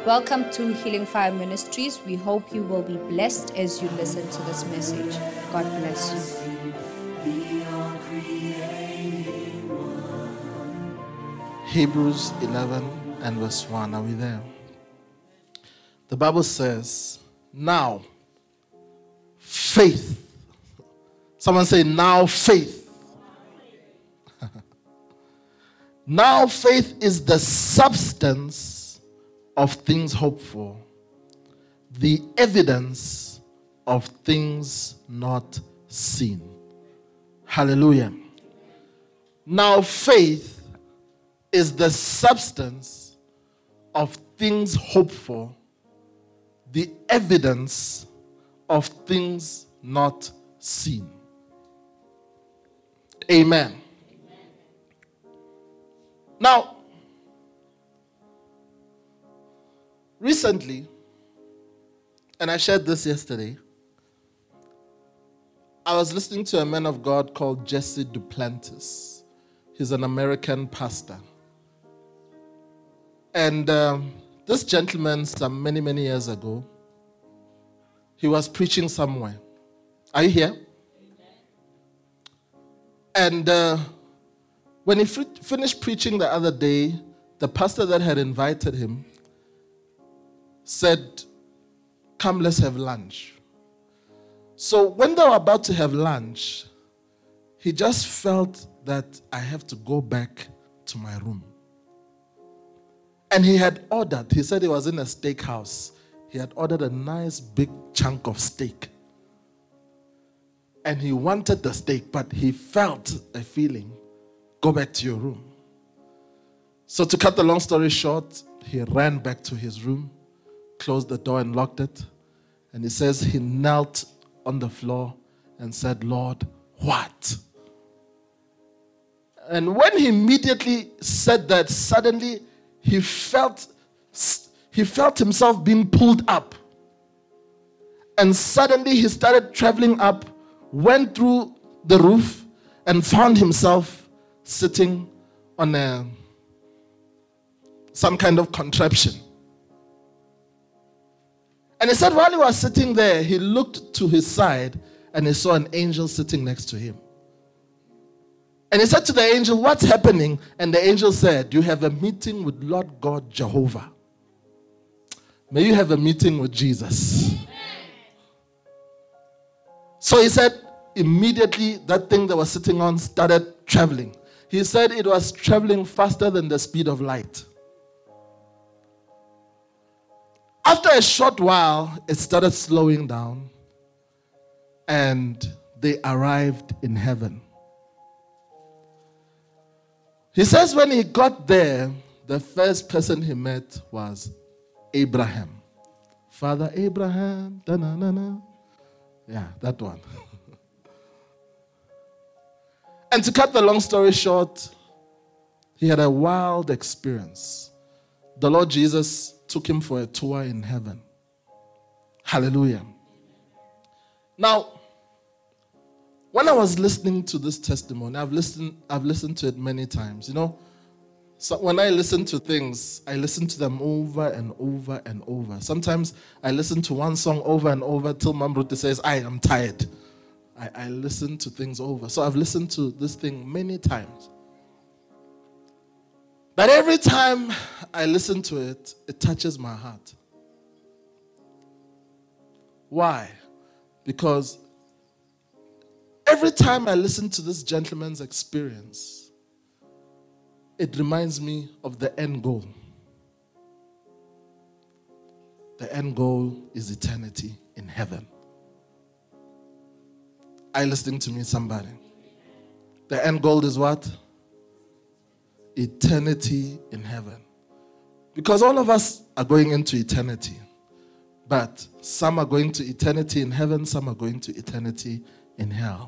Welcome to Healing Fire Ministries. We hope you will be blessed as you listen to this message. God bless you. Hebrews 11 and verse 1. Are we there? The Bible says, now faith. Someone say, now faith. Now faith is the substance of things hoped for, the evidence of things not seen. Hallelujah. Now faith is the substance of things hoped for, the evidence of things not seen. Amen. Now, recently, and I shared this yesterday, I was listening to a man of God called Jesse Duplantis. He's an American pastor. And this gentleman, some many years ago, he was preaching somewhere. Are you here? And when he finished preaching the other day, the pastor that had invited him said, come, let's have lunch. So when they were about to have lunch, he just felt that I have to go back to my room. And he had ordered, he said he was in a steakhouse. He had ordered a nice big chunk of steak. And he wanted the steak, but he felt a feeling, go back to your room. So to cut the long story short, he ran back to his room, closed the door and locked it. And he says he knelt on the floor and said, Lord, what? And when he immediately said that, suddenly he felt himself being pulled up. And suddenly he started traveling up, went through the roof, and found himself sitting on some kind of contraption. And he said while he was sitting there, he looked to his side and he saw an angel sitting next to him. And he said to the angel, what's happening? And the angel said, you have a meeting with Lord God Jehovah. May you have a meeting with Jesus. So he said, immediately that thing that was sitting on started traveling. He said it was traveling faster than the speed of light. After a short while, it started slowing down, and they arrived in heaven. He says when he got there, the first person he met was Abraham. Father Abraham, da-na-na-na. Yeah, that one. And to cut the long story short, he had a wild experience. The Lord Jesus took him for a tour in heaven. Hallelujah. Now, when I was listening to this testimony, I've listened to it many times. You know, so when I listen to things, I listen to them over and over and over. Sometimes I listen to one song over and over till Mom Ruth says, I am tired. I listen to things over. So I've listened to this thing many times. But every time I listen to it, it touches my heart. Why? Because every time I listen to this gentleman's experience, it reminds me of the end goal. The end goal is eternity in heaven. Are you listening to me, somebody? The end goal is what? Eternity in heaven. Because all of us are going into eternity. But some are going to eternity in heaven, some are going to eternity in hell.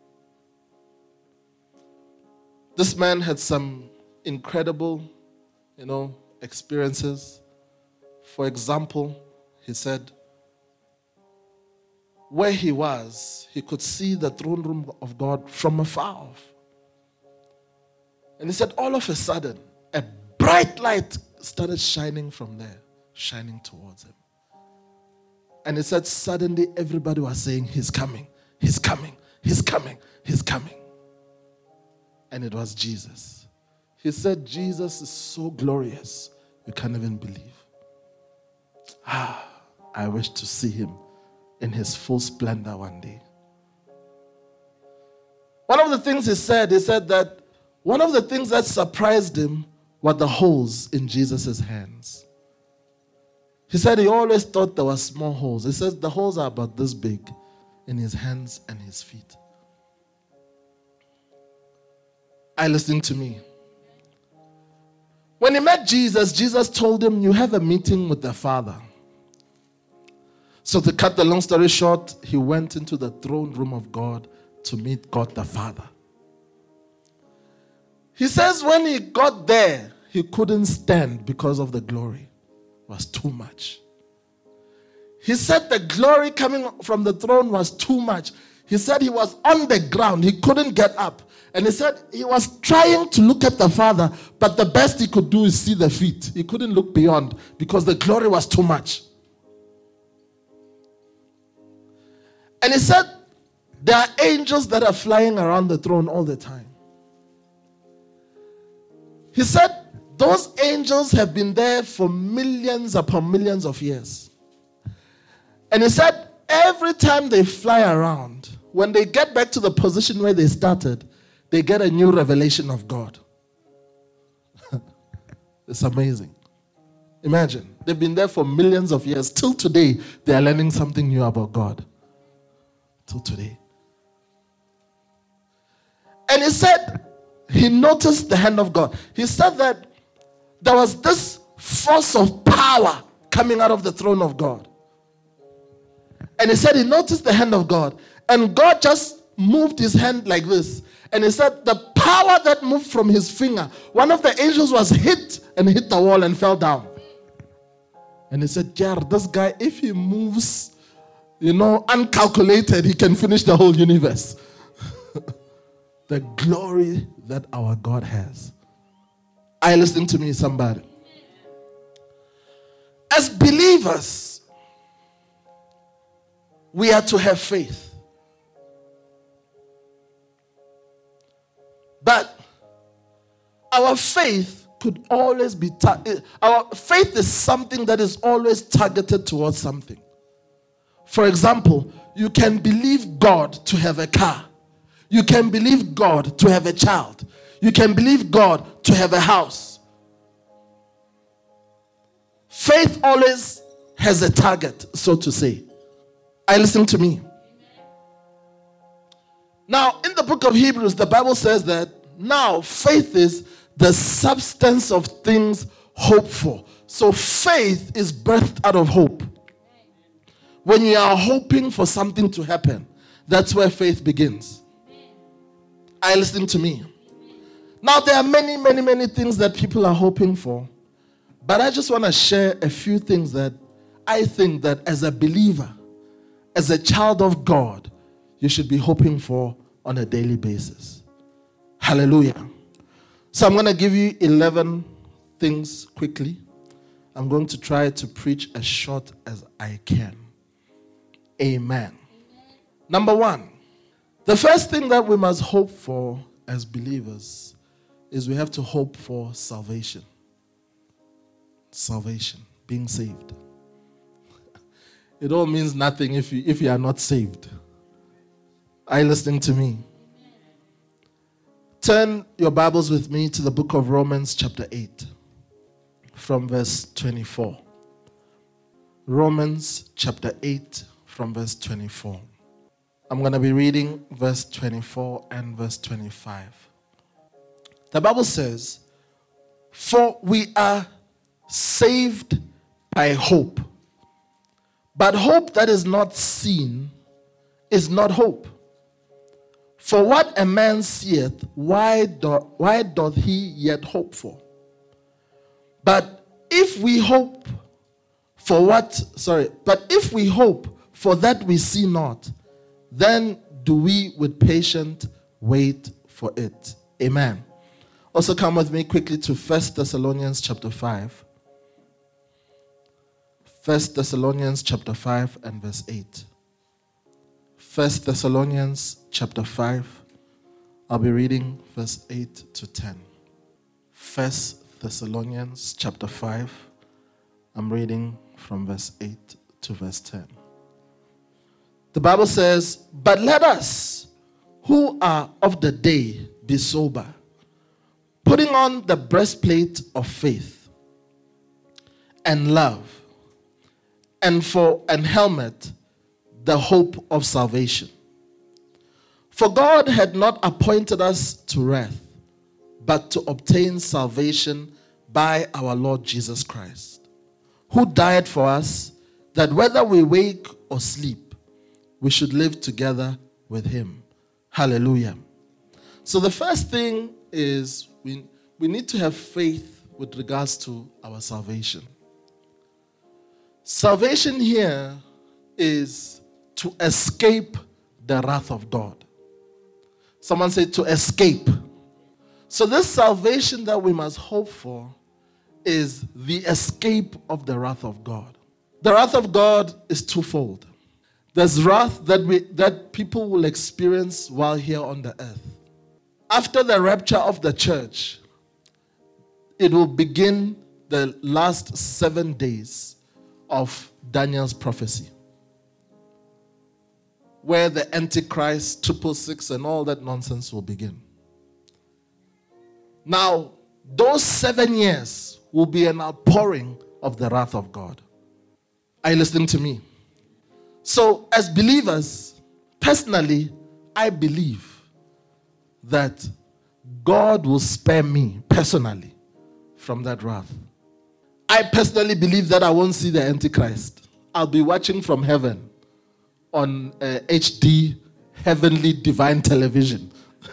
This man had some incredible, experiences. For example, he said, where he was, he could see the throne room of God from afar off. And he said, all of a sudden, a bright light started shining from there. shining towards him. And it said suddenly everybody was saying, he's coming, he's coming, he's coming, he's coming. And it was Jesus. He said, Jesus is so glorious, you can't even believe. I wish to see him in his full splendor one day. One of the things he said that one of the things that surprised him were the holes in Jesus' hands. He said he always thought there were small holes. He says the holes are about this big in his hands and his feet. Are you listening to me? When he met Jesus, Jesus told him, you have a meeting with the Father. So to cut the long story short, he went into the throne room of God to meet God the Father. He says when he got there, he couldn't stand because of the glory. It was too much. He said the glory coming from the throne was too much. He said he was on the ground. He couldn't get up. And he said he was trying to look at the Father, but the best he could do is see the feet. He couldn't look beyond because the glory was too much. And he said there are angels that are flying around the throne all the time. He said those angels have been there for millions upon millions of years. And he said every time they fly around, when they get back to the position where they started, they get a new revelation of God. It's amazing. Imagine, they've been there for millions of years. Till today, they are learning something new about God. Till today. And he said, he noticed the hand of God. He said that there was this force of power coming out of the throne of God. And he said he noticed the hand of God. And God just moved his hand like this. And he said the power that moved from his finger, one of the angels was hit the wall and fell down. And he said, yeah, this guy, if he moves, uncalculated, he can finish the whole universe. The glory that our God has. Are you listening to me, somebody? As believers, we are to have faith. But our faith could always be, our faith is something that is always targeted towards something. For example, you can believe God to have a car. You can believe God to have a child. You can believe God to have a house. Faith always has a target, so to say. Are you listening to me? Now, in the book of Hebrews, the Bible says that now faith is the substance of things hoped for. So faith is birthed out of hope. When you are hoping for something to happen, that's where faith begins. Are you listening to me? Now, there are many things that people are hoping for. But I just want to share a few things that I think that as a believer, as a child of God, you should be hoping for on a daily basis. Hallelujah. So I'm going to give you 11 things quickly. I'm going to try to preach as short as I can. Amen. Number one, the first thing that we must hope for as believers is we have to hope for salvation. Salvation, being saved. It all means nothing if you are not saved. Are you listening to me? Turn your Bibles with me to the book of Romans chapter 8 from verse 24. Romans chapter 8 from verse 24. I'm going to be reading verse 24 and verse 25. The Bible says, "For we are saved by hope. But hope that is not seen is not hope. For what a man seeth, why doth he yet hope for? But if we hope for that we see not, then do we with patience wait for it." Amen. Also come with me quickly to 1 Thessalonians chapter 5. 1 Thessalonians chapter 5 and verse 8. 1 Thessalonians chapter 5. I'll be reading verse 8 to 10. 1 Thessalonians chapter 5. I'm reading from verse 8 to verse 10. The Bible says, "But let us who are of the day be sober, putting on the breastplate of faith and love, and for an helmet, the hope of salvation. For God had not appointed us to wrath, but to obtain salvation by our Lord Jesus Christ, who died for us, that whether we wake or sleep, we should live together with him." Hallelujah. So the first thing is we need to have faith with regards to our salvation. Salvation here is to escape the wrath of God. Someone say to escape. So this salvation that we must hope for is the escape of the wrath of God. The wrath of God is twofold. There's wrath that people will experience while here on the earth. After the rapture of the church, it will begin the last 7 days of Daniel's prophecy, where the Antichrist, 666, and all that nonsense will begin. Now, those 7 years will be an outpouring of the wrath of God. Are you listening to me? So, as believers, personally, I believe that God will spare me personally from that wrath. I personally believe that I won't see the Antichrist. I'll be watching from heaven on HD, heavenly divine television.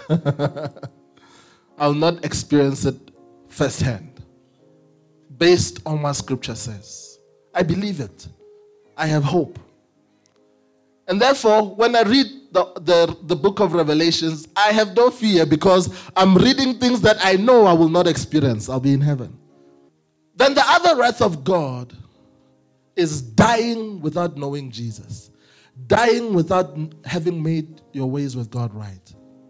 I'll not experience it firsthand, based on what Scripture says. I believe it. I have hope. And therefore, when I read the book of Revelations, I have no fear because I'm reading things that I know I will not experience. I'll be in heaven. Then the other wrath of God is dying without knowing Jesus. Dying without having made your ways with God right.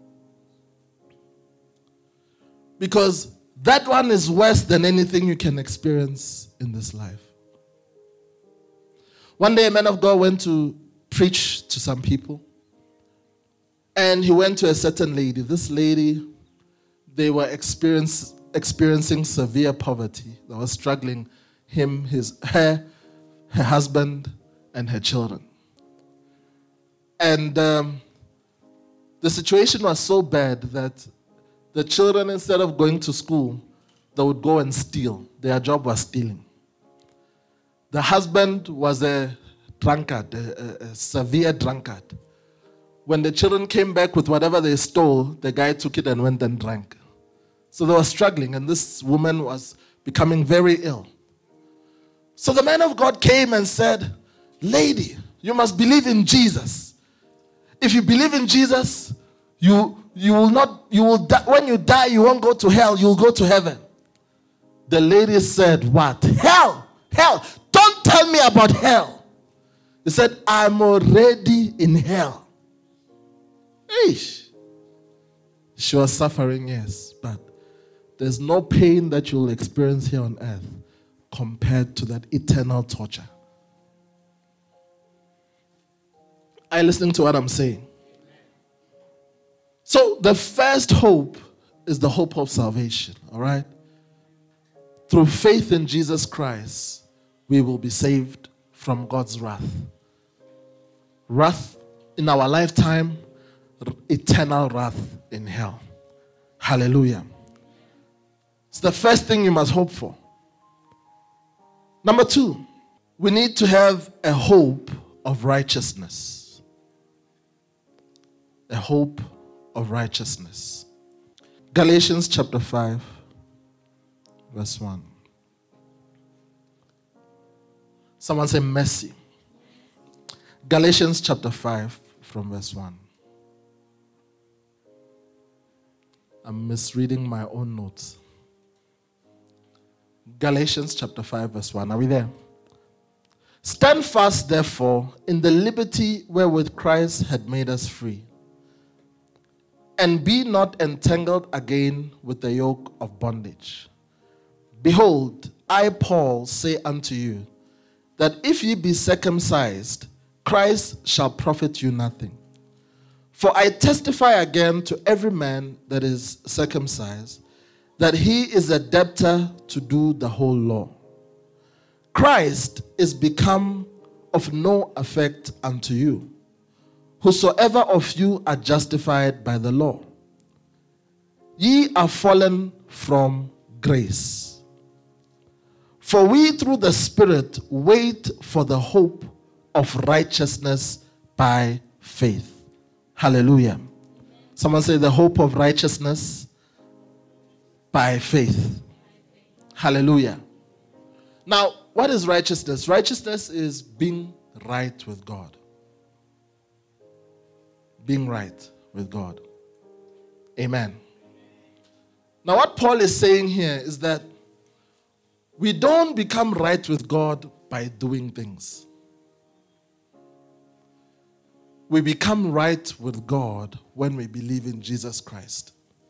Because that one is worse than anything you can experience in this life. One day a man of God went to preach to some people. And he went to a certain lady. This lady, they were experiencing severe poverty. They were struggling, her husband, and her children. And the situation was so bad that the children, instead of going to school, they would go and steal. Their job was stealing. The husband was a drunkard, a severe drunkard. When the children came back with whatever they stole, the guy took it and went and drank. So they were struggling, and this woman was becoming very ill. So the man of God came and said, "Lady, you must believe in Jesus. If you believe in Jesus, you will die. When you die, you won't go to hell, you'll go to heaven." The lady said, "What? Hell? Hell? Don't tell me about hell." He said, "I'm already in hell." Eesh. She was suffering, yes, but there's no pain that you'll experience here on earth compared to that eternal torture. Are you listening to what I'm saying? So the first hope is the hope of salvation, all right? Through faith in Jesus Christ, we will be saved from God's wrath. Wrath in our lifetime, eternal wrath in hell. Hallelujah. It's the first thing you must hope for. Number 2, we need to have a hope of righteousness. A hope of righteousness. Galatians chapter 5, verse 1. Someone say mercy. Galatians chapter 5 from verse 1. I'm misreading my own notes. Galatians chapter 5 verse 1. Are we there? Stand fast, therefore, in the liberty wherewith Christ had made us free, and be not entangled again with the yoke of bondage. Behold, I, Paul, say unto you, that if ye be circumcised, Christ shall profit you nothing. For I testify again to every man that is circumcised, that he is a debtor to do the whole law. Christ is become of no effect unto you, whosoever of you are justified by the law. Ye are fallen from grace. For we through the Spirit wait for the hope of righteousness by faith. Hallelujah. Someone say the hope of righteousness by faith. Hallelujah. Now, what is righteousness? Righteousness is being right with God. Being right with God. Amen. Now, what Paul is saying here is that we don't become right with God by doing things. We become right with God when we believe in Jesus Christ.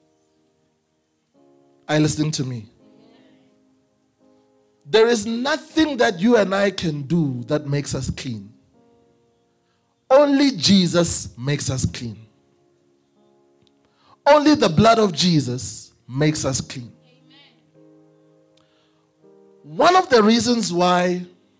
Are you listening to me? There is nothing that you and I can do that makes us clean. Only Jesus makes us clean. Only the blood of Jesus makes us clean. One of the reasons why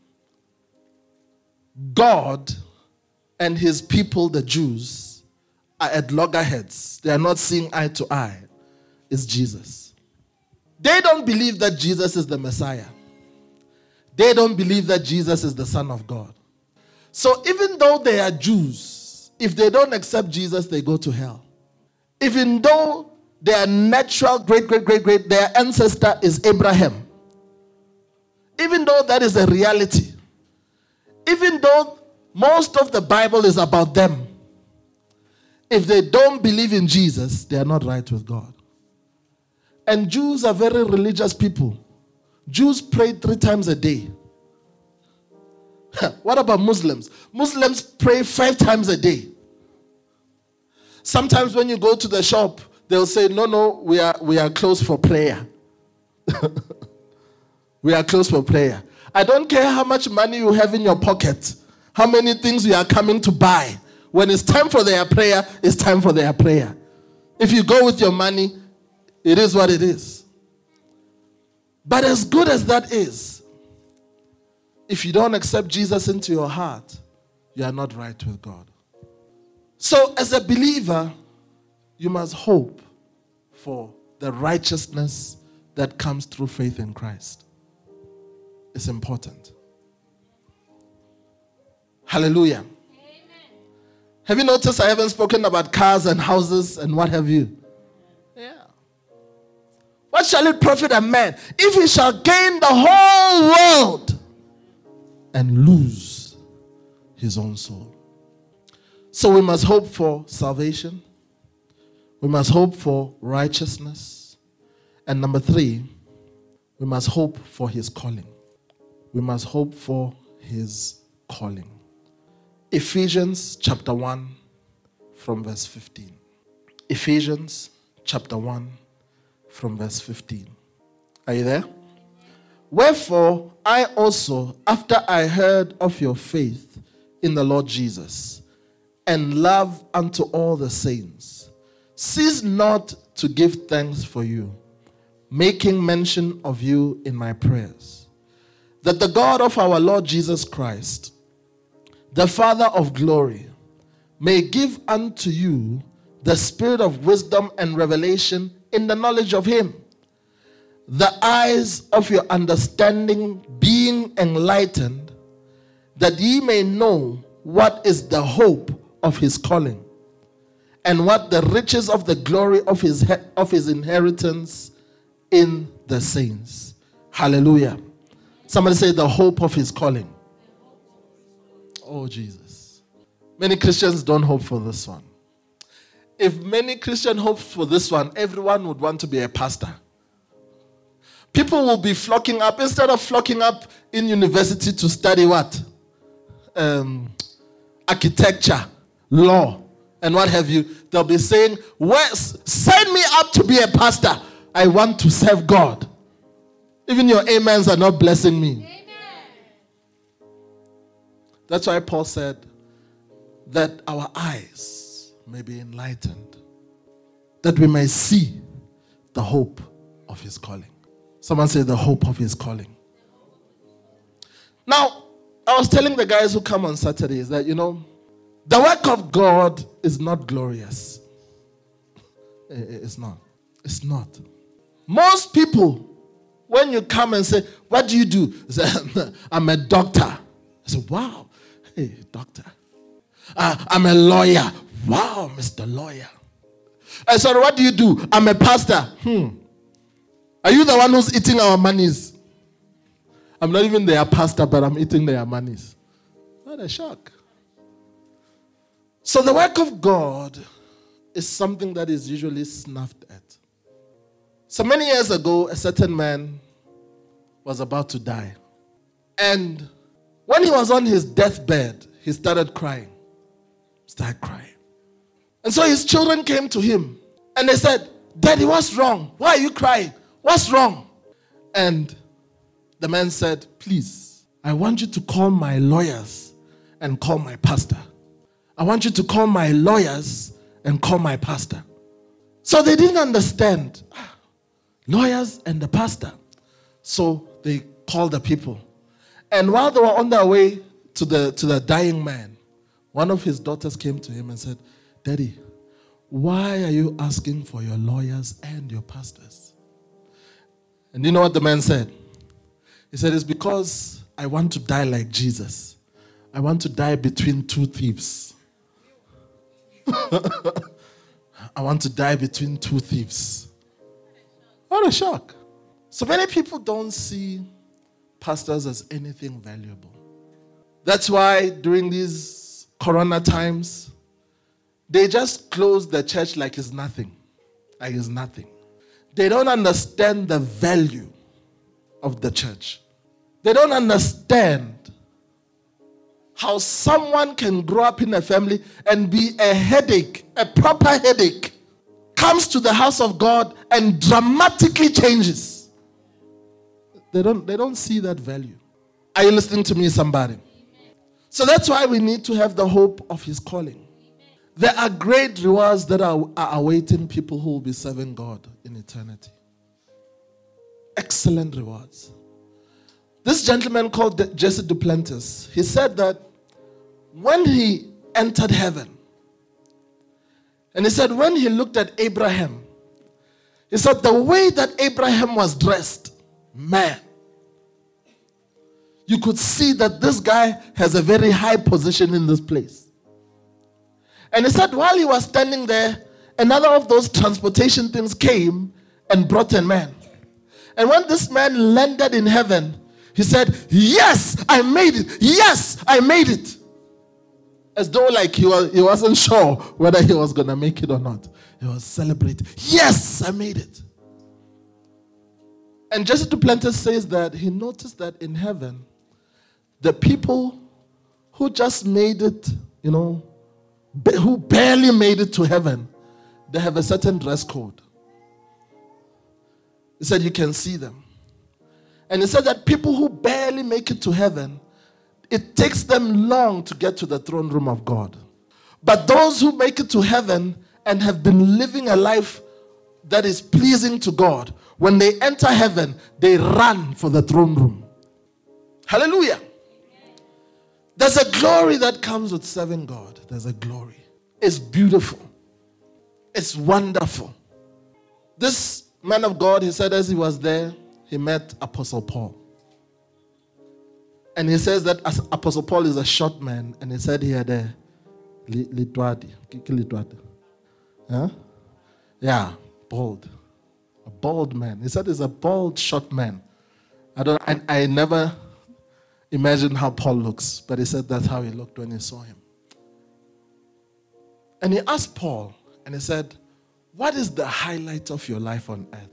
God and his people, the Jews, are at loggerheads, they are not seeing eye to eye, is Jesus. They don't believe that Jesus is the Messiah. They don't believe that Jesus is the Son of God. So even though they are Jews, if they don't accept Jesus, they go to hell. Even though their natural great, their ancestor is Abraham. Even though that is a reality. Even though most of the Bible is about them. If they don't believe in Jesus, they are not right with God. And Jews are very religious people. Jews pray 3 times a day. What about Muslims? Muslims pray 5 times a day. Sometimes when you go to the shop, they'll say, no, we are closed for prayer. We are closed for prayer. I don't care how much money you have in your pocket, how many things you are coming to buy. When it's time for their prayer, it's time for their prayer. If you go with your money, it is what it is. But as good as that is, if you don't accept Jesus into your heart, you are not right with God. So as a believer, you must hope for the righteousness that comes through faith in Christ. It's important. Hallelujah. Amen. Have you noticed I haven't spoken about cars and houses and what have you? Yeah. What shall it profit a man if he shall gain the whole world and lose his own soul? So we must hope for salvation. We must hope for righteousness. And number 3, we must hope for his calling. We must hope for his calling. Ephesians chapter 1 from verse 15. Ephesians chapter 1 from verse 15. Are you there? Wherefore, I also, after I heard of your faith in the Lord Jesus, and love unto all the saints, cease not to give thanks for you, making mention of you in my prayers, that the God of our Lord Jesus Christ, the Father of glory, may give unto you the spirit of wisdom and revelation in the knowledge of him, the eyes of your understanding being enlightened, that ye may know what is the hope of his calling, and what the riches of the glory of his inheritance in the saints. Hallelujah. Somebody say the hope of his calling. Oh, Jesus. Many Christians don't hope for this one. If many Christians hope for this one, everyone would want to be a pastor. People will be flocking up, instead of flocking up in university to study what? architecture, law, and what have you, they'll be saying, send me up to be a pastor. I want to serve God. Even your amens are not blessing me. Amen. That's why Paul said that our eyes may be enlightened, that we may see the hope of his calling. Someone say the hope of his calling. Now, I was telling the guys who come on Saturdays that, the work of God is not glorious. It's not. It's not. Most people, when you come and say, what do you do? Say, I'm a doctor. I say, wow, hey, doctor. I'm a lawyer. Wow, Mr. Lawyer. I said, what do you do? I'm a pastor. Are you the one who's eating our monies? I'm not even their pastor, but I'm eating their monies. What a shock. So the work of God is something that is usually snuffed at. So many years ago, a certain man was about to die. And when he was on his deathbed, he started crying. And so his children came to him and they said, Daddy, what's wrong? Why are you crying? What's wrong? And the man said, please, I want you to call my lawyers and call my pastor. I want you to call my lawyers and call my pastor. So they didn't understand. Lawyers and the pastor. So they called the people. And while they were on their way to the dying man, one of his daughters came to him and said, Daddy, why are you asking for your lawyers and your pastors? And you know what the man said? He said, it's because I want to die like Jesus. I want to die between two thieves. I want to die between two thieves. What a shock. So many people don't see pastors as anything valuable. That's why during these corona times, they just close the church like it's nothing. Like it's nothing. They don't understand the value of the church. They don't understand how someone can grow up in a family and be a headache, a proper headache, comes to the house of God and dramatically changes. They don't see that value. Are you listening to me, somebody? So that's why we need to have the hope of his calling. There are great rewards that are awaiting people who will be serving God in eternity. Excellent rewards. This gentleman called Jesse Duplantis, he said that when he entered heaven, and he said when he looked at Abraham, he said the way that Abraham was dressed, man, you could see that this guy has a very high position in this place. And he said while he was standing there, another of those transportation things came and brought a man. And when this man landed in heaven, he said, yes, I made it. Yes, I made it. As though like he wasn't sure whether he was going to make it or not. He was celebrating. Yes, I made it. And Jesse Duplantis says that he noticed that in heaven, the people who just made it, who barely made it to heaven, they have a certain dress code. He said you can see them. And he said that people who barely make it to heaven, it takes them long to get to the throne room of God. But those who make it to heaven and have been living a life that is pleasing to God, when they enter heaven, they run for the throne room. Hallelujah. There's a glory that comes with serving God. There's a glory. It's beautiful. It's wonderful. This man of God, he said as he was there, he met Apostle Paul. And he says that Apostle Paul is a short man, and he said he had a litwadi. Huh? Yeah, bald. A bald man. He said he's a bald, short man. I never imagined how Paul looks, but he said that's how he looked when he saw him. And he asked Paul, and he said, what is the highlight of your life on earth?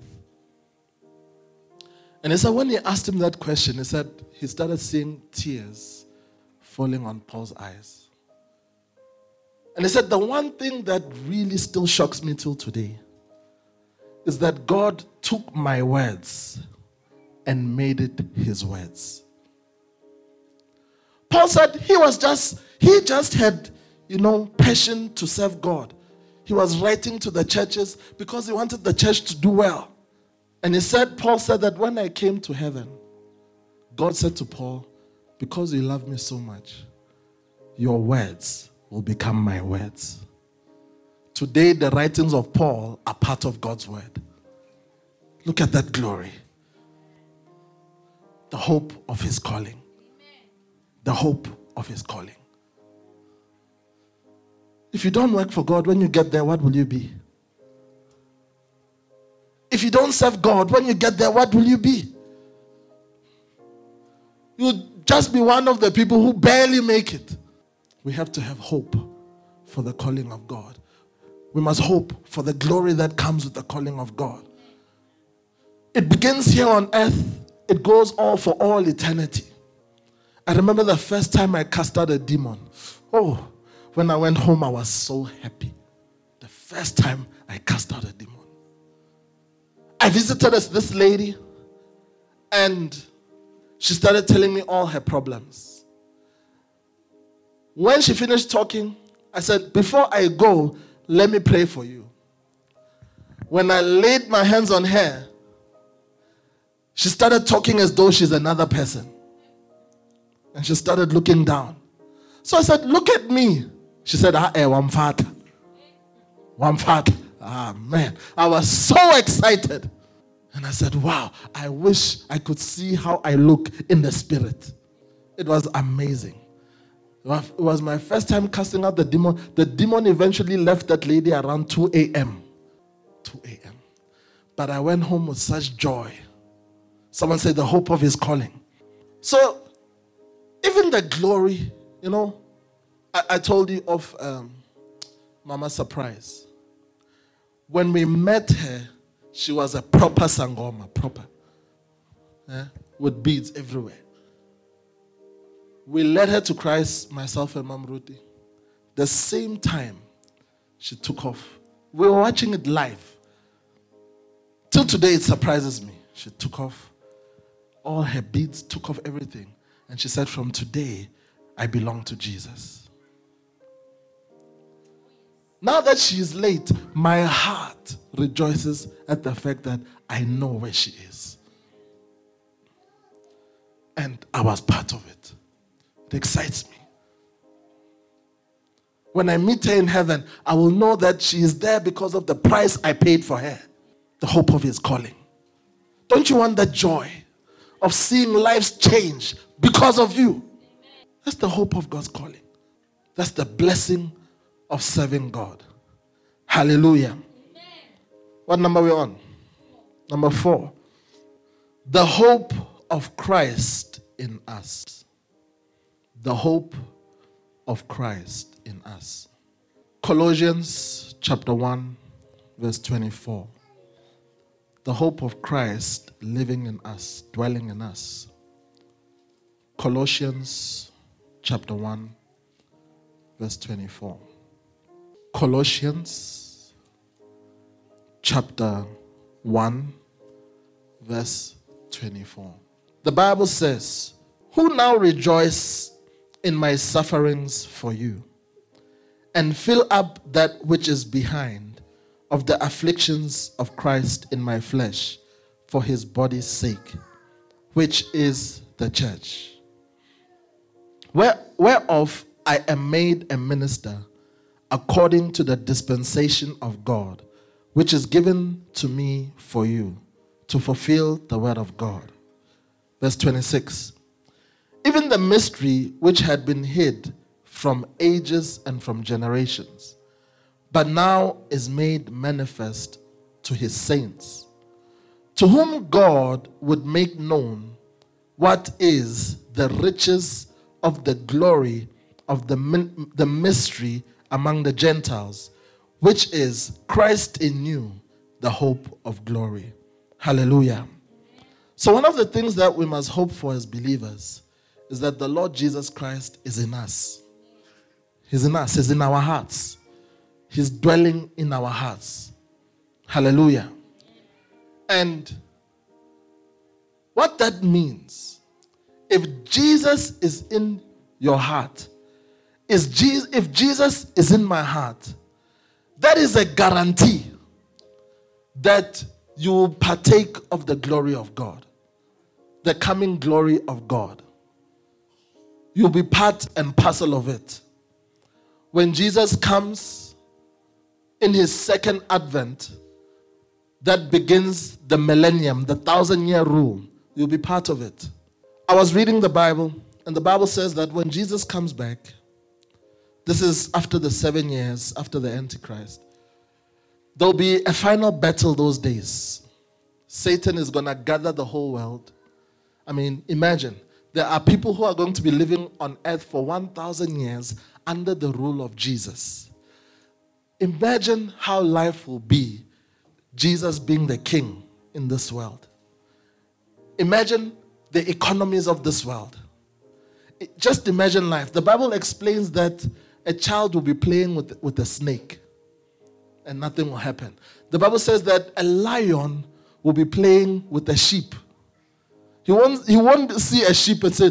And he said when he asked him that question, he said he started seeing tears falling on Paul's eyes. And he said, the one thing that really still shocks me till today is that God took my words and made it his words. Paul said he just had, passion to serve God. He was writing to the churches because he wanted the church to do well. And Paul said that when I came to heaven, God said to Paul, because you love me so much, your words will become my words. Today, the writings of Paul are part of God's word. Look at that glory. The hope of his calling. The hope of his calling. If you don't work for God, when you get there, what will you be? If you don't serve God, when you get there, what will you be? You'll just be one of the people who barely make it. We have to have hope for the calling of God. We must hope for the glory that comes with the calling of God. It begins here on earth. It goes on for all eternity. I remember the first time I cast out a demon. Oh, when I went home, I was so happy. The first time I cast out a demon. I visited this lady, and she started telling me all her problems. When she finished talking, I said, before I go, let me pray for you. When I laid my hands on her, she started talking as though she's another person. And she started looking down. So I said, look at me. She said, one fat. One fat. Ah, man. I was so excited. And I said, wow, I wish I could see how I look in the spirit. It was amazing. It was my first time casting out the demon. The demon eventually left that lady around 2 a.m. 2 a.m. But I went home with such joy. Someone said the hope of his calling. So, even the glory, I told you of Mama Surprise. When we met her, she was a proper sangoma, with beads everywhere. We led her to Christ, myself and Mam Ruti. The same time, she took off. We were watching it live. Till today, it surprises me. She took off all her beads, took off everything. And she said, from today, I belong to Jesus. Now that she is late, my heart rejoices at the fact that I know where she is. And I was part of it. It excites me. When I meet her in heaven, I will know that she is there because of the price I paid for her. The hope of his calling. Don't you want that joy of seeing lives change because of you? That's the hope of God's calling. That's the blessing of serving God. Hallelujah. Amen. What number are we on? Number 4. The hope of Christ in us. The hope of Christ in us. Colossians chapter 1, verse 24. The hope of Christ living in us, dwelling in us. Colossians chapter 1, verse 24. Colossians chapter 1, verse 24. The Bible says, who now rejoice in my sufferings for you, and fill up that which is behind of the afflictions of Christ in my flesh for his body's sake, which is the church, whereof I am made a minister according to the dispensation of God, which is given to me for you, to fulfill the word of God. Verse 26. Even the mystery which had been hid from ages and from generations, but now is made manifest to his saints, to whom God would make known what is the riches of the glory of the mystery among the Gentiles, which is Christ in you, the hope of glory. Hallelujah. So one of the things that we must hope for as believers is that the Lord Jesus Christ is in us. He's in us. He's in our hearts. He's dwelling in our hearts. Hallelujah. And what that means, if Jesus is in your heart, if Jesus is in my heart, that is a guarantee that you will partake of the glory of God, the coming glory of God. You'll be part and parcel of it. When Jesus comes in his second advent, that begins the millennium, the 1,000-year rule, you'll be part of it. I was reading the Bible, and the Bible says that when Jesus comes back, this is after the 7 years, after the Antichrist, there'll be a final battle those days. Satan is going to gather the whole world. I mean, imagine, there are people who are going to be living on earth for 1,000 years under the rule of Jesus. Imagine how life will be, Jesus being the king in this world. Imagine the economies of this world. Just imagine life. The Bible explains that a child will be playing with a snake and nothing will happen. The Bible says that a lion will be playing with a sheep. He won't see a sheep and say,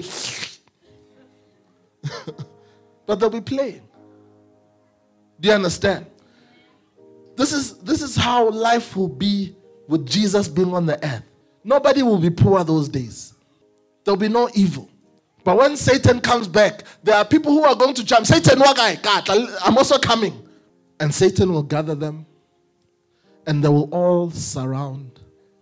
but they'll be playing. Do you understand? This is how life will be with Jesus being on the earth. Nobody will be poor those days. There'll be no evil. But when Satan comes back, there are people who are going to jump. Satan, God, I'm also coming. And Satan will gather them, and they will all surround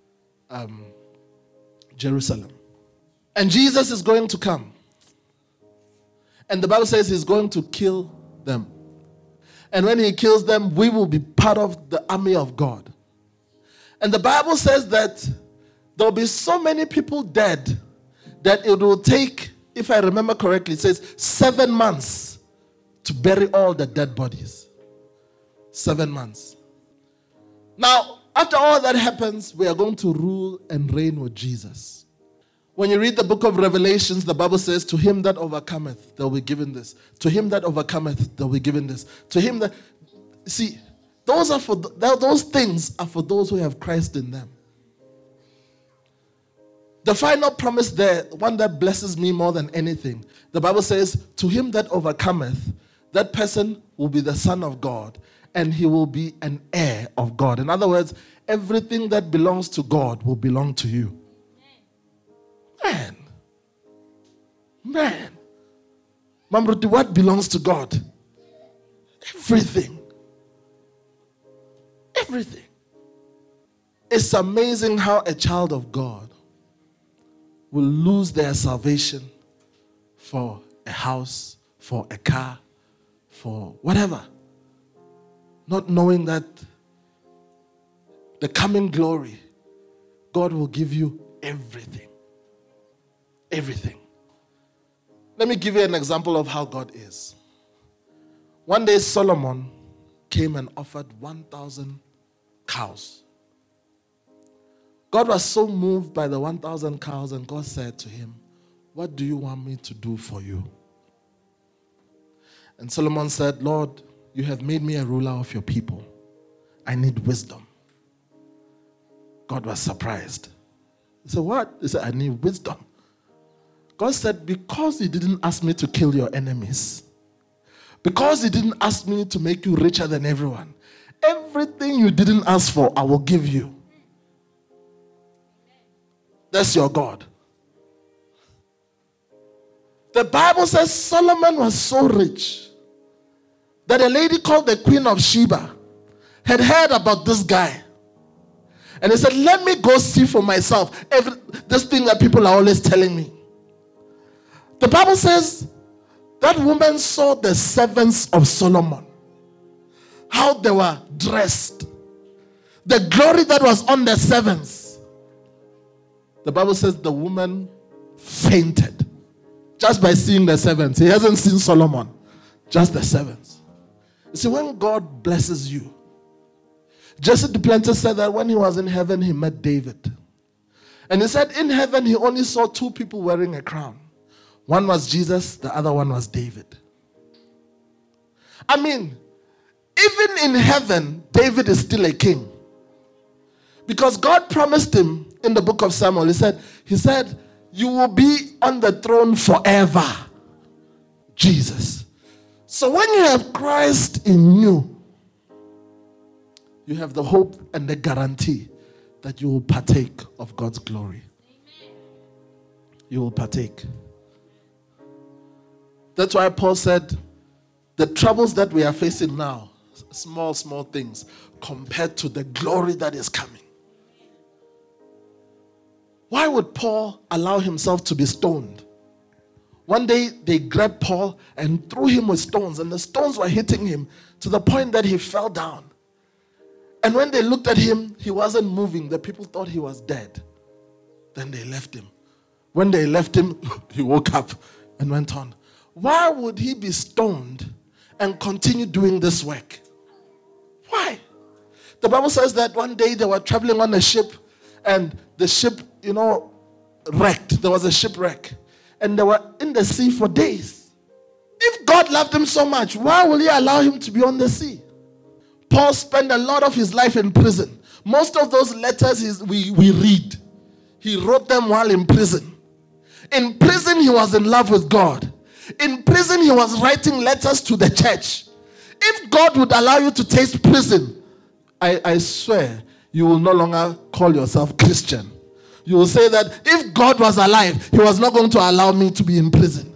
Jerusalem. And Jesus is going to come. And the Bible says he's going to kill them. And when he kills them, we will be part of the army of God. And the Bible says that there will be so many people dead that it will take, if I remember correctly, it says 7 months to bury all the dead bodies. 7 months. Now, after all that happens, we are going to rule and reign with Jesus. When you read the book of Revelations, the Bible says, to him that overcometh, they'll be given this. To him that overcometh, they'll be given this. To him that... See, those things are for those who have Christ in them. The final promise there, one that blesses me more than anything, the Bible says, to him that overcometh, that person will be the son of God, and he will be an heir of God. In other words, everything that belongs to God will belong to you. Man. Mamruti, what belongs to God? Everything. Everything. It's amazing how a child of God will lose their salvation for a house, for a car, for whatever. Not knowing that the coming glory, God will give you everything. Everything. Let me give you an example of how God is. One day Solomon came and offered 1,000 cows. God was so moved by the 1,000 cows, and God said to him, what do you want me to do for you? And Solomon said, Lord, you have made me a ruler of your people. I need wisdom. God was surprised. He said, what? He said, I need wisdom. God said, because you didn't ask me to kill your enemies, because you didn't ask me to make you richer than everyone, everything you didn't ask for, I will give you. That's your God. The Bible says Solomon was so rich that a lady called the Queen of Sheba had heard about this guy. And he said, let me go see for myself this thing that people are always telling me. The Bible says that woman saw the servants of Solomon, how they were dressed, the glory that was on the servants. The Bible says the woman fainted just by seeing the servants. He hasn't seen Solomon, just the servants. You see, when God blesses you, Jesse Duplantis said that when he was in heaven, he met David. And he said in heaven, he only saw 2 people wearing a crown. One was Jesus, the other one was David. I mean, even in heaven, David is still a king. Because God promised him in the book of Samuel, he said, you will be on the throne forever. Jesus. So when you have Christ in you, you have the hope and the guarantee that you will partake of God's glory. You will partake. That's why Paul said, the troubles that we are facing now, small things, compared to the glory that is coming. Why would Paul allow himself to be stoned? One day they grabbed Paul and threw him with stones, and the stones were hitting him to the point that he fell down. And when they looked at him, he wasn't moving. The people thought he was dead. Then they left him. When they left him, he woke up and went on. Why would he be stoned and continue doing this work? Why? The Bible says that one day they were traveling on a ship, and the ship, wrecked. There was a shipwreck. And they were in the sea for days. If God loved him so much, why will he allow him to be on the sea? Paul spent a lot of his life in prison. Most of those letters we read. He wrote them while in prison. In prison, he was in love with God. In prison, he was writing letters to the church. If God would allow you to taste prison, I swear, you will no longer call yourself Christian. You will say that if God was alive, he was not going to allow me to be in prison.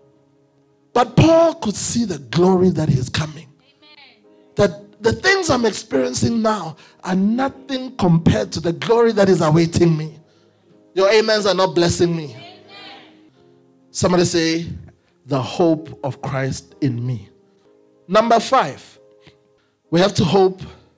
But Paul could see the glory that is coming. Amen. That the things I'm experiencing now are nothing compared to the glory that is awaiting me. Your amens are not blessing me. Amen. Somebody say, the hope of Christ in me. Number 5, we have to hope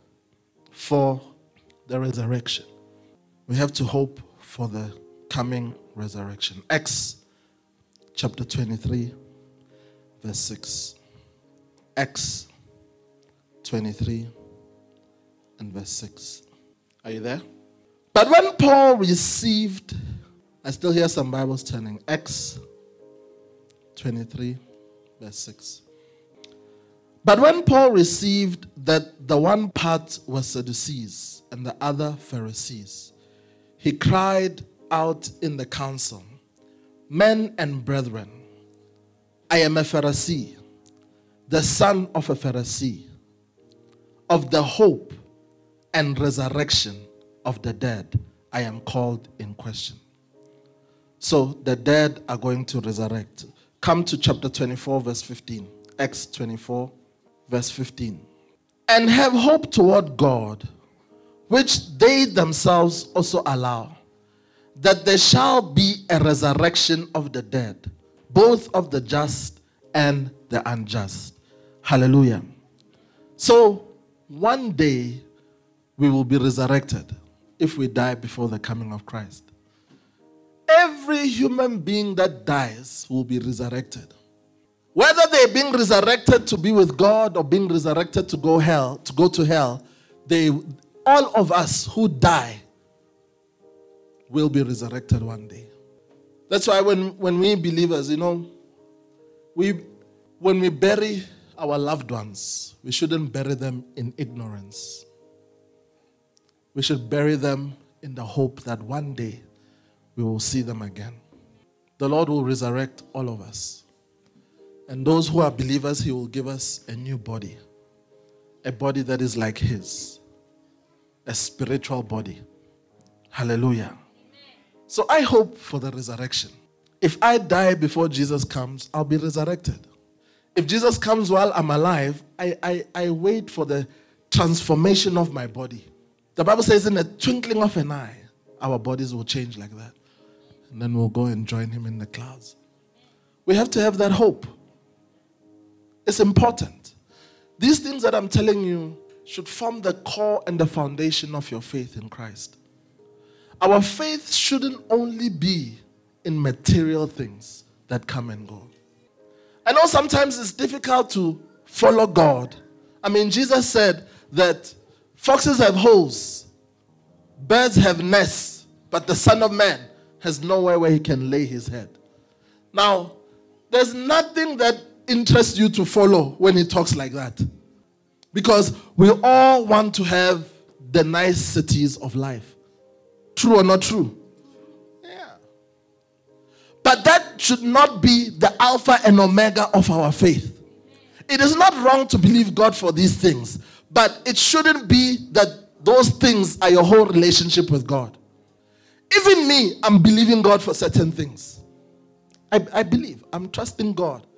for the resurrection. We have to hope for the coming resurrection. Acts chapter 23, verse 6. Acts 23 and verse 6. Are you there? But when Paul received, I still hear some Bibles turning. Acts 23, verse 6. But when Paul received that the one part was Sadducees and the other Pharisees, he cried out in the council, men and brethren, I am a Pharisee, the son of a Pharisee, of the hope and resurrection of the dead, I am called in question. So the dead are going to resurrect. Come to chapter 24, verse 15. Acts 24, verse 15. And have hope toward God, which they themselves also allow, that there shall be a resurrection of the dead, both of the just and the unjust. Hallelujah. So, one day we will be resurrected if we die before the coming of Christ. Every human being that dies will be resurrected. Whether they're being resurrected to be with God or being resurrected to go to hell, all of us who die will be resurrected one day. That's why when we believers, when we bury our loved ones, we shouldn't bury them in ignorance. We should bury them in the hope that one day we will see them again. The Lord will resurrect all of us. And those who are believers, he will give us a new body. A body that is like his. A spiritual body. Hallelujah. Amen. So I hope for the resurrection. If I die before Jesus comes, I'll be resurrected. If Jesus comes while I'm alive, I wait for the transformation of my body. The Bible says in a twinkling of an eye, our bodies will change like that. And then we'll go and join him in the clouds. We have to have that hope. It's important. These things that I'm telling you should form the core and the foundation of your faith in Christ. Our faith shouldn't only be in material things that come and go. I know sometimes it's difficult to follow God. I mean, Jesus said that foxes have holes, birds have nests, but the Son of Man has nowhere where he can lay his head. Now, There's nothing that interests you to follow when he talks like that. Because we all want to have the niceties of life. True or not true? Yeah. But that should not be the alpha and omega of our faith. It is not wrong to believe God for these things, but it shouldn't be that those things are your whole relationship with God. Even me, I'm believing God for certain things. I believe. I'm trusting God.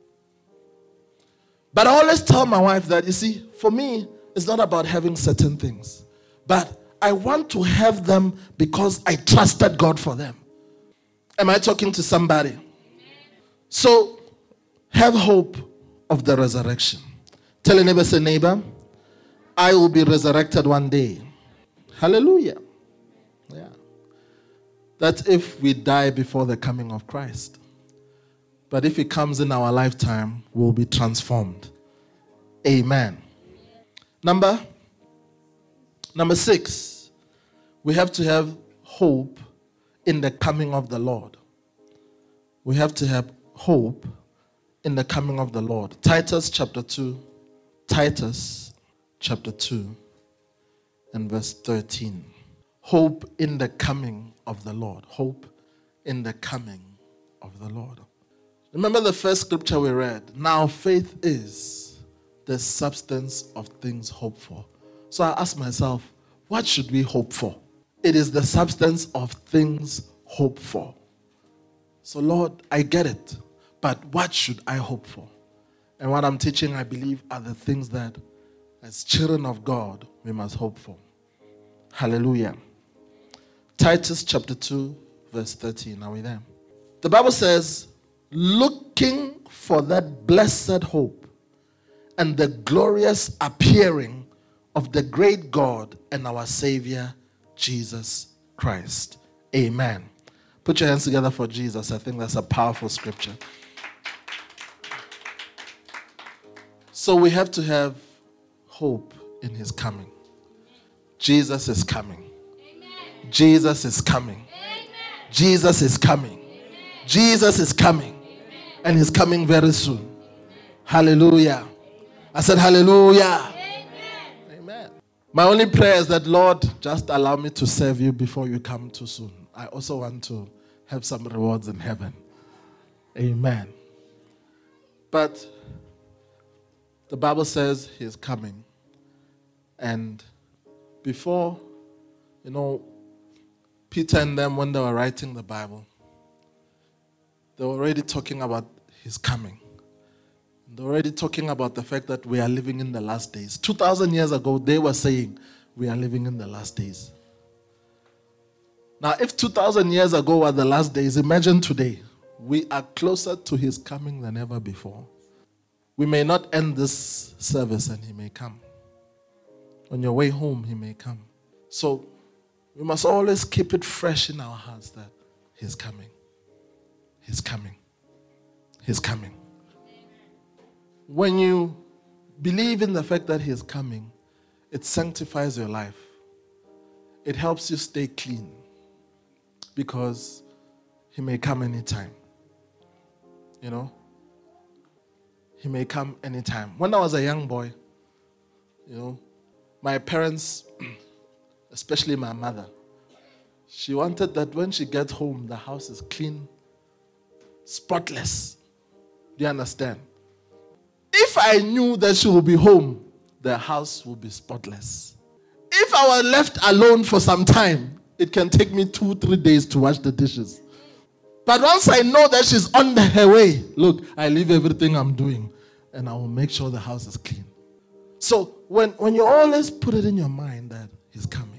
But I always tell my wife that, you see, for me, it's not about having certain things. But I want to have them because I trusted God for them. Am I talking to somebody? So, have hope of the resurrection. Tell a neighbor, say, neighbor, I will be resurrected one day. Hallelujah. Yeah. That's if we die before the coming of Christ. But if he comes in our lifetime, we'll be transformed. Amen. Number 6, we have to have hope in the coming of the Lord. We have to have hope in the coming of the Lord. Titus chapter 2 and verse 13. Hope in the coming of the Lord. Hope in the coming of the Lord. Remember the first scripture we read. Now faith is the substance of things hoped for. So I asked myself, what should we hope for? It is the substance of things hoped for. So Lord, I get it. But what should I hope for? And what I'm teaching, I believe, are the things that as children of God, we must hope for. Hallelujah. Titus chapter 2, verse 13. Are we there? The Bible says, looking for that blessed hope and the glorious appearing of the great God and our Savior, Jesus Christ. Amen. Put your hands together for Jesus. I think that's a powerful scripture. So we have to have hope in his coming. Jesus is coming. Amen. Jesus is coming. Amen. Jesus is coming. Amen. Jesus is coming. Amen. And he's coming very soon. Amen. Hallelujah. Amen. I said hallelujah. Amen. Amen. My only prayer is that, Lord, just allow me to serve you before you come too soon. I also want to have some rewards in heaven. Amen. But the Bible says he is coming. And before, Peter and them, when they were writing the Bible, they were already talking about his coming. They were already talking about the fact that we are living in the last days. 2,000 years ago, they were saying we are living in the last days. Now, if 2,000 years ago were the last days, imagine today. We are closer to his coming than ever before. We may not end this service and he may come. On your way home, he may come. So we must always keep it fresh in our hearts that he's coming. He's coming. He's coming. When you believe in the fact that he's coming, it sanctifies your life. It helps you stay clean because he may come anytime. He may come anytime. When I was a young boy, my parents, especially my mother, she wanted that when she gets home, the house is clean, spotless. Do you understand? If I knew that she would be home, the house would be spotless. If I were left alone for some time, it can take me 2-3 days to wash the dishes. But once I know that she's on her way, look, I leave everything I'm doing and I will make sure the house is clean. So when you always put it in your mind that he's coming,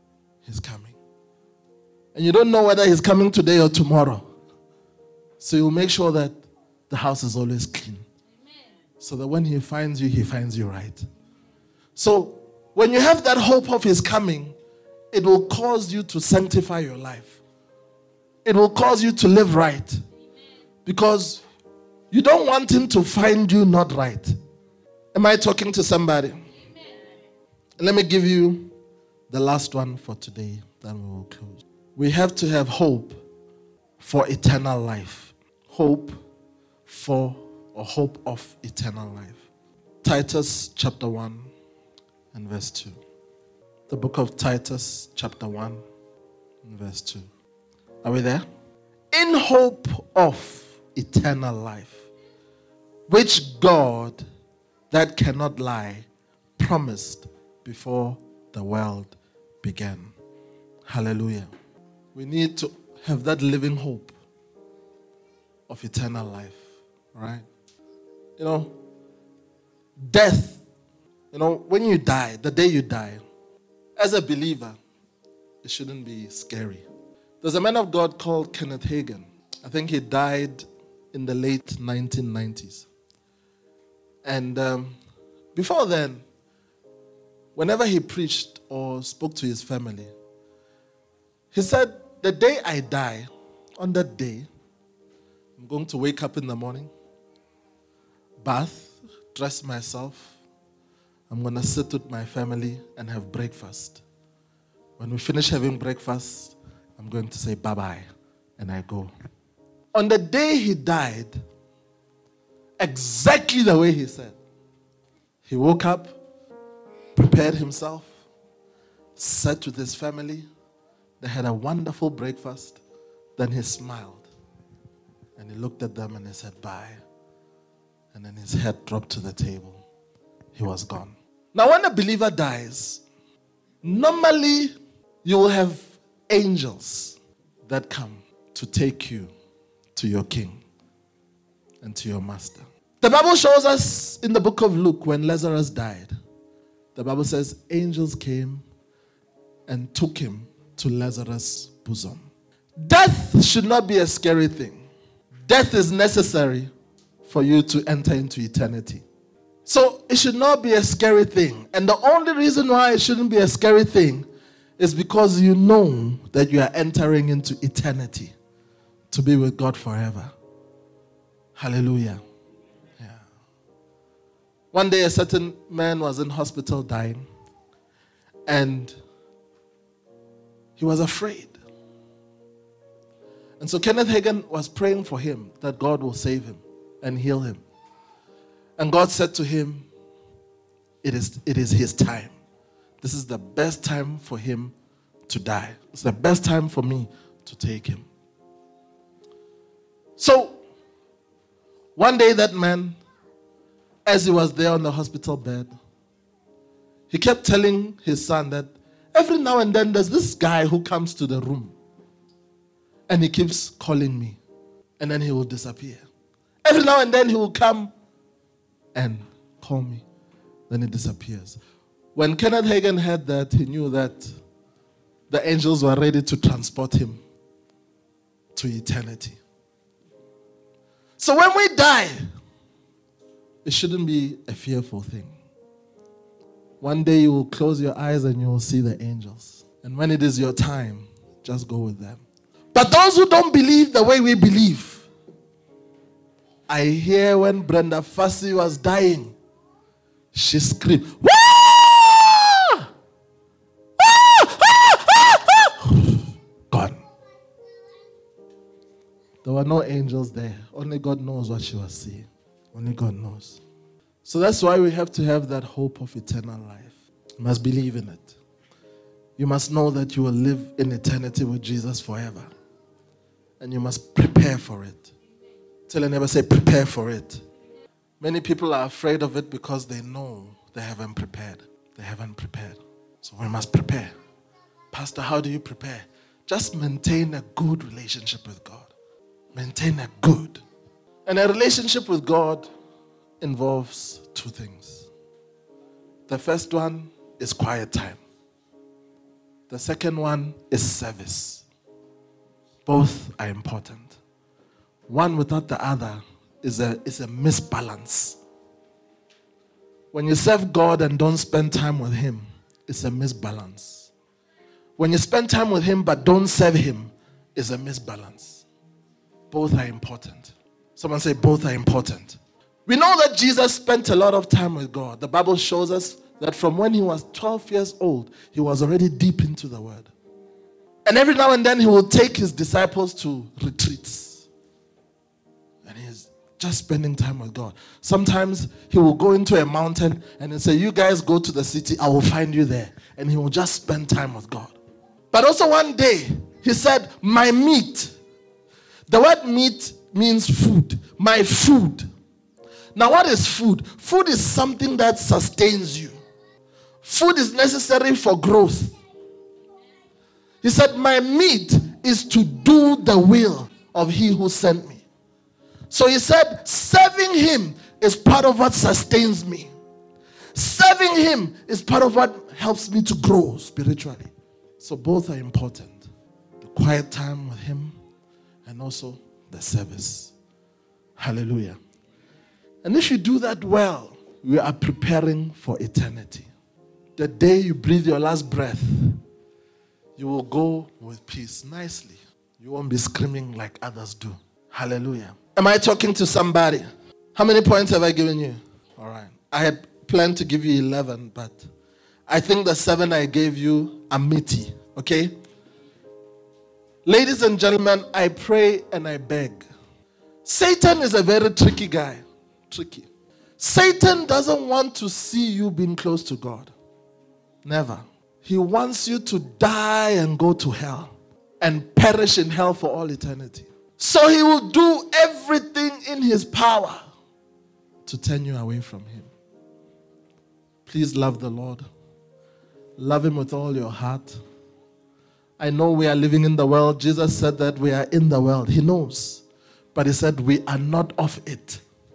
and you don't know whether he's coming today or tomorrow, so you'll make sure that the house is always clean. Amen. So that when he finds you right. So when you have that hope of his coming, it will cause you to sanctify your life. It will cause you to live right. Because you don't want him to find you not right. Am I talking to somebody? Amen. Let me give you the last one for today, then we will close. We have to have hope for eternal life. Hope for or hope of eternal life. Titus chapter 1 and verse 2. The book of Titus chapter 1 and verse 2. Are we there? In hope of eternal life, which God that cannot lie promised before the world began. Hallelujah. We need to have that living hope of eternal life, right? Death, when you die, the day you die, as a believer, it shouldn't be scary. There's a man of God called Kenneth Hagin. I think he died in the late 1990s. And before then, whenever he preached or spoke to his family, he said, the day I die, on that day, I'm going to wake up in the morning, bath, dress myself. I'm going to sit with my family and have breakfast. When we finish having breakfast, I'm going to say bye-bye, and I go. On the day he died, exactly the way he said, he woke up, prepared himself, sat with his family. They had a wonderful breakfast. Then he smiled, and he looked at them and he said bye. And then his head dropped to the table. He was gone. Now, when a believer dies, normally you will have angels that come to take you to your king and to your master. The Bible shows us in the book of Luke when Lazarus died, the Bible says angels came and took him to Lazarus' bosom. Death should not be a scary thing. Death is necessary for you to enter into eternity. So it should not be a scary thing. And the only reason why it shouldn't be a scary thing is because you know that you are entering into eternity to be with God forever. Hallelujah. Yeah. One day a certain man was in hospital dying, and he was afraid. And so Kenneth Hagin was praying for him that God will save him and heal him. And God said to him, it is his time. This is the best time for him to die. It's the best time for me to take him. So, one day that man, as he was there on the hospital bed, he kept telling his son that every now and then there's this guy who comes to the room and he keeps calling me, and then he will disappear. Every now and then he will come and call me, then he disappears. When Kenneth Hagin heard that, he knew that the angels were ready to transport him to eternity. So when we die, it shouldn't be a fearful thing. One day you will close your eyes and you will see the angels. And when it is your time, just go with them. But those who don't believe the way we believe, I hear when Brenda Fassie was dying, she screamed, "Wah! Ah! Ah! Ah! Ah!" Gone. There were no angels there. Only God knows what she was seeing. Only God knows. So that's why we have to have that hope of eternal life. You must believe in it. You must know that you will live in eternity with Jesus forever. And you must prepare for it. Tell your neighbor, say, prepare for it. Many people are afraid of it because they know they haven't prepared. They haven't prepared. So we must prepare. Pastor, how do you prepare? Just maintain a good relationship with God. Maintain a good. And a relationship with God involves two things. The first one is quiet time. The second one is service. Both are important. One without the other is a misbalance. When you serve God and don't spend time with Him, it's a misbalance. When you spend time with Him but don't serve Him, it's a misbalance. Both are important. Someone say both are important. We know that Jesus spent a lot of time with God. The Bible shows us that from when He was 12 years old, He was already deep into the Word. And every now and then He will take His disciples to retreats. And He's Just spending time with God. Sometimes he will go into a mountain and he'll say, you guys go to the city, I will find you there. And he will just spend time with God. But also one day, he said, my meat. The word meat means food. My food. Now what is food? Food is something that sustains you. Food is necessary for growth. He said, my meat is to do the will of he who sent me. So he said, serving him is part of what sustains me. Serving him is part of what helps me to grow spiritually. So both are important. The quiet time with him and also the service. Hallelujah. And if you do that well, we are preparing for eternity. The day you breathe your last breath, you will go with peace nicely. You won't be screaming like others do. Hallelujah. Am I talking to somebody? How many points have I given you? All right. I had planned to give you 11, but I think the 7 I gave you are meaty. Okay? Ladies and gentlemen, I pray and I beg. Satan is a very tricky guy. Tricky. Satan doesn't want to see you being close to God. Never. He wants you to die and go to hell and perish in hell for all eternity. So he will do everything in his power to turn you away from him. Please love the Lord. Love him with all your heart. I know we are living in the world. Jesus said that we are in the world. He knows. But he said we are not of it.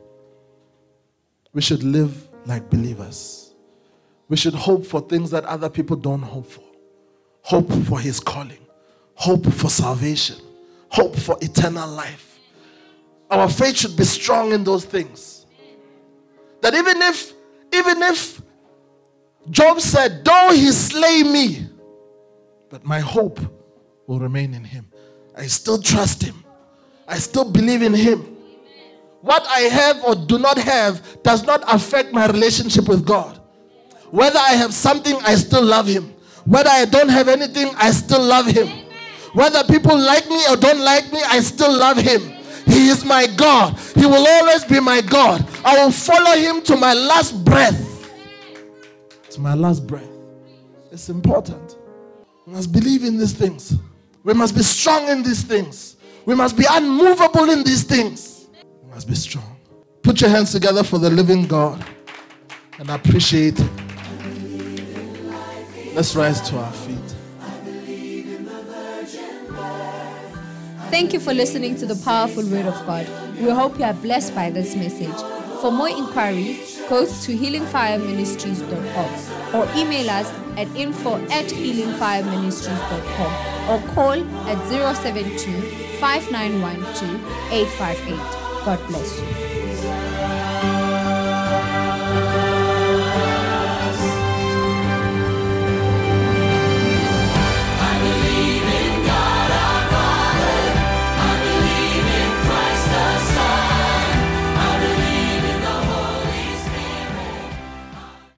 We should live like believers. We should hope for things that other people don't hope for. Hope for his calling. Hope for salvation. Hope for eternal life. Our faith should be strong in those things. That even if Job said, though he slay me, but my hope will remain in him. I still trust him. I still believe in him. What I have or do not have does not affect my relationship with God. Whether I have something, I still love him. Whether I don't have anything, I still love him. Whether people like me or don't like me, I still love him. He is my God. He will always be my God. I will follow him to my last breath. To my last breath. It's important. We must believe in these things. We must be strong in these things. We must be unmovable in these things. We must be strong. Put your hands together for the living God and appreciate it. Let's rise to our feet. Thank you for listening to the powerful word of God. We hope you are blessed by this message. For more inquiries, go to healingfireministries.org or email us at info@healingfireministries.com or call at 072 5912 858. God bless you.